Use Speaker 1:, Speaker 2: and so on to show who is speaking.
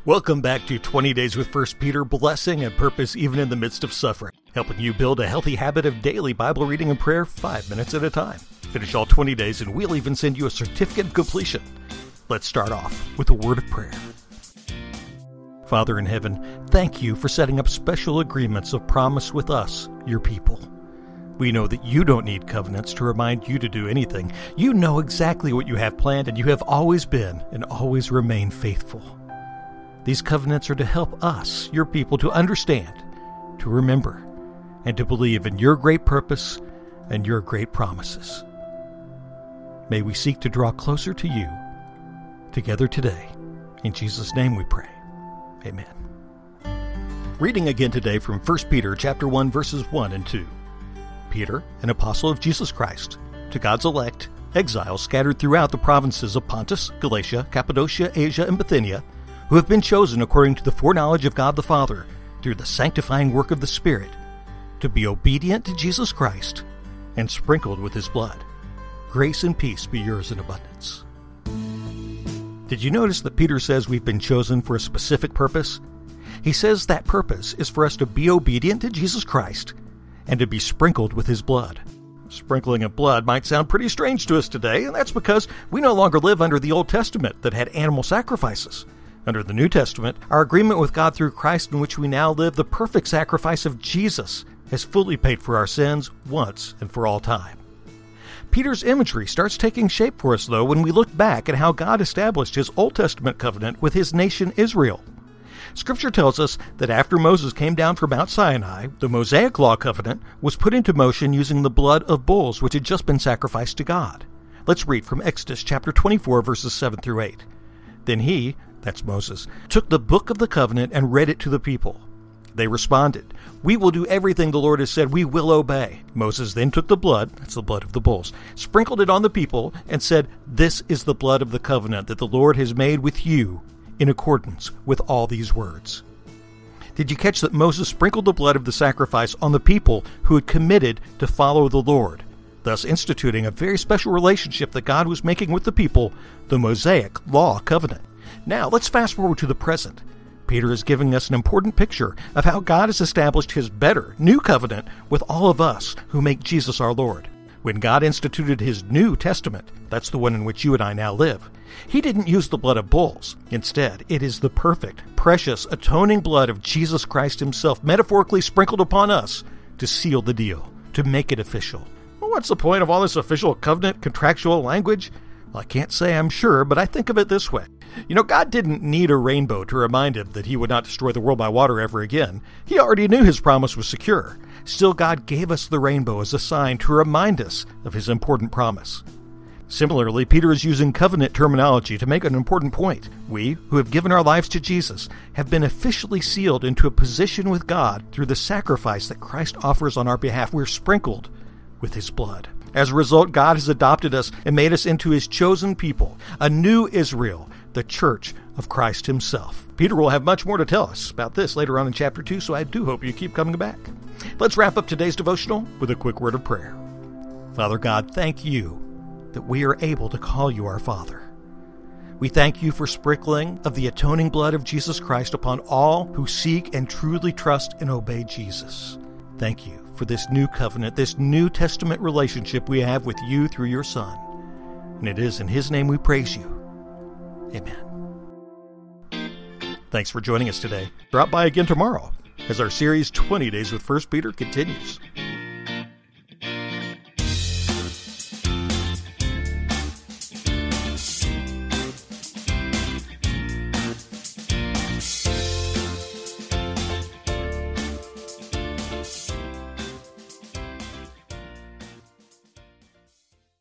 Speaker 1: Welcome back to 20 Days with 1 Peter, blessing and purpose even in the midst of suffering, helping you build a healthy habit of daily Bible reading and prayer 5 minutes at a time. Finish all 20 days and we'll even send you a certificate of completion. Let's start off with a word of prayer. Father in heaven, thank you for setting up special agreements of promise with us, your people. We know that you don't need covenants to remind you to do anything. You know exactly what you have planned, and you have always been and always remain faithful. These covenants are to help us, your people, to understand, to remember, and to believe in your great purpose and your great promises. May we seek to draw closer to you together today. In Jesus' name we pray. Amen. Reading again today from 1 Peter chapter 1, verses 1 and 2. Peter, an apostle of Jesus Christ, to God's elect, exiles scattered throughout the provinces of Pontus, Galatia, Cappadocia, Asia, and Bithynia, who have been chosen according to the foreknowledge of God the Father, through the sanctifying work of the Spirit, to be obedient to Jesus Christ and sprinkled with his blood. Grace and peace be yours in abundance. Did you notice that Peter says we've been chosen for a specific purpose? He says that purpose is for us to be obedient to Jesus Christ and to be sprinkled with his blood. Sprinkling of blood might sound pretty strange to us today, and that's because we no longer live under the Old Testament that had animal sacrifices. Under the New Testament, our agreement with God through Christ, in which we now live, the perfect sacrifice of Jesus, has fully paid for our sins once and for all time. Peter's imagery starts taking shape for us, though, when we look back at how God established his Old Testament covenant with his nation Israel. Scripture tells us that after Moses came down from Mount Sinai, the Mosaic Law covenant was put into motion using the blood of bulls which had just been sacrificed to God. Let's read from Exodus chapter 24, verses 7 through 8. Then he, that's Moses, took the book of the covenant and read it to the people. They responded, "We will do everything the Lord has said, we will obey." Moses then took the blood, that's the blood of the bulls, sprinkled it on the people, and said, "This is the blood of the covenant that the Lord has made with you in accordance with all these words." Did you catch that Moses sprinkled the blood of the sacrifice on the people who had committed to follow the Lord, thus instituting a very special relationship that God was making with the people, the Mosaic Law covenant? Now, let's fast forward to the present. Peter is giving us an important picture of how God has established his better, new covenant with all of us who make Jesus our Lord. When God instituted his New Testament, that's the one in which you and I now live, he didn't use the blood of bulls. Instead, it is the perfect, precious, atoning blood of Jesus Christ himself, metaphorically sprinkled upon us to seal the deal, to make it official. Well, what's the point of all this official covenant contractual language? Well, I can't say I'm sure, but I think of it this way. God didn't need a rainbow to remind him that he would not destroy the world by water ever again. He already knew his promise was secure. Still, God gave us the rainbow as a sign to remind us of his important promise. Similarly, Peter is using covenant terminology to make an important point. We, who have given our lives to Jesus, have been officially sealed into a position with God through the sacrifice that Christ offers on our behalf. We're sprinkled with his blood. As a result, God has adopted us and made us into his chosen people, a new Israel, the church of Christ himself. Peter will have much more to tell us about this later on in chapter 2, so I do hope you keep coming back. Let's wrap up today's devotional with a quick word of prayer. Father God, thank you that we are able to call you our Father. We thank you for sprinkling of the atoning blood of Jesus Christ upon all who seek and truly trust and obey Jesus. Thank you for this new covenant, this New Testament relationship we have with you through your Son. And it is in his name we praise you. Amen. Thanks for joining us today. Drop by again tomorrow as our series 20 Days with 1 Peter continues.